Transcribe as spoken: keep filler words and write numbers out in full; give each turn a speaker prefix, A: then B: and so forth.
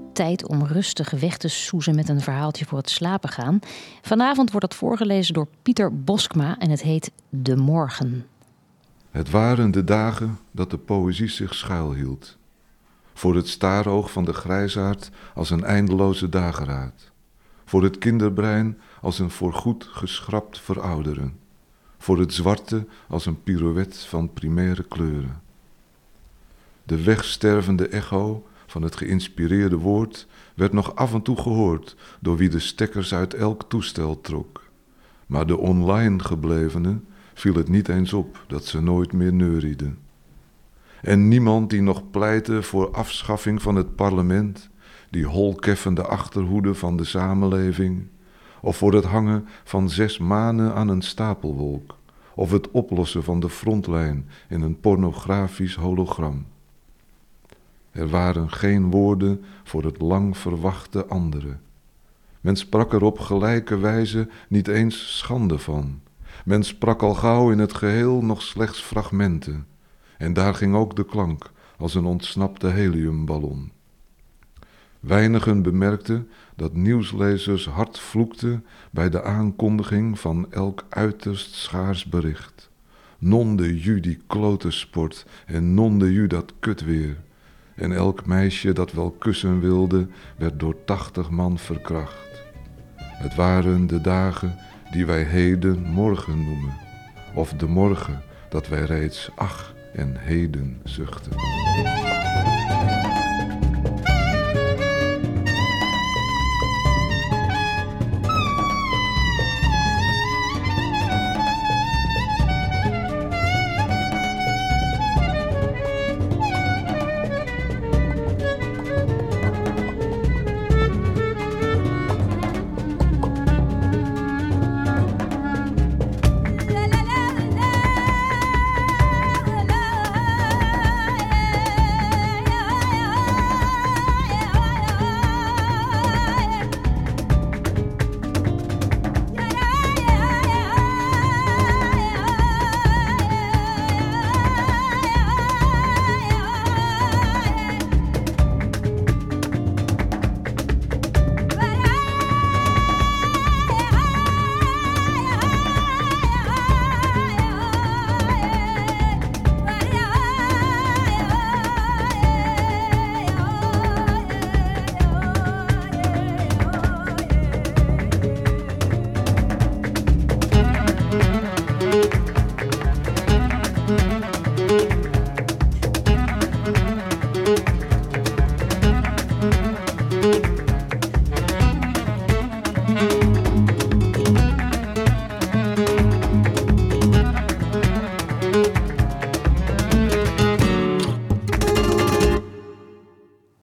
A: tijd om rustig weg te soezen met een verhaaltje voor het slapen gaan. Vanavond wordt dat voorgelezen door Pieter Boskma en het heet De Morgen.
B: Het waren de dagen dat de poëzie zich schuilhield. Voor het staroog van de grijsaard als een eindeloze dageraad. Voor het kinderbrein als een voorgoed geschrapt verouderen. Voor het zwarte als een pirouet van primaire kleuren. De wegstervende echo van het geïnspireerde woord werd nog af en toe gehoord door wie de stekkers uit elk toestel trok. Maar de online geblevenen viel het niet eens op dat ze nooit meer neurieden. En niemand die nog pleitte voor afschaffing van het parlement, die holkeffende achterhoede van de samenleving, of voor het hangen van zes manen aan een stapelwolk, of het oplossen van de frontlijn in een pornografisch hologram. Er waren geen woorden voor het lang verwachte andere. Men sprak er op gelijke wijze niet eens schande van. Men sprak al gauw in het geheel nog slechts fragmenten. En daar ging ook de klank als een ontsnapte heliumballon. Weinigen bemerkten dat nieuwslezers hard vloekten bij de aankondiging van elk uiterst schaars bericht. Non de ju die klote sport en non de ju dat kutweer. En elk meisje dat wel kussen wilde, werd door tachtig man verkracht. Het waren de dagen die wij heden morgen noemen, of de morgen dat wij reeds ach en heden zuchten.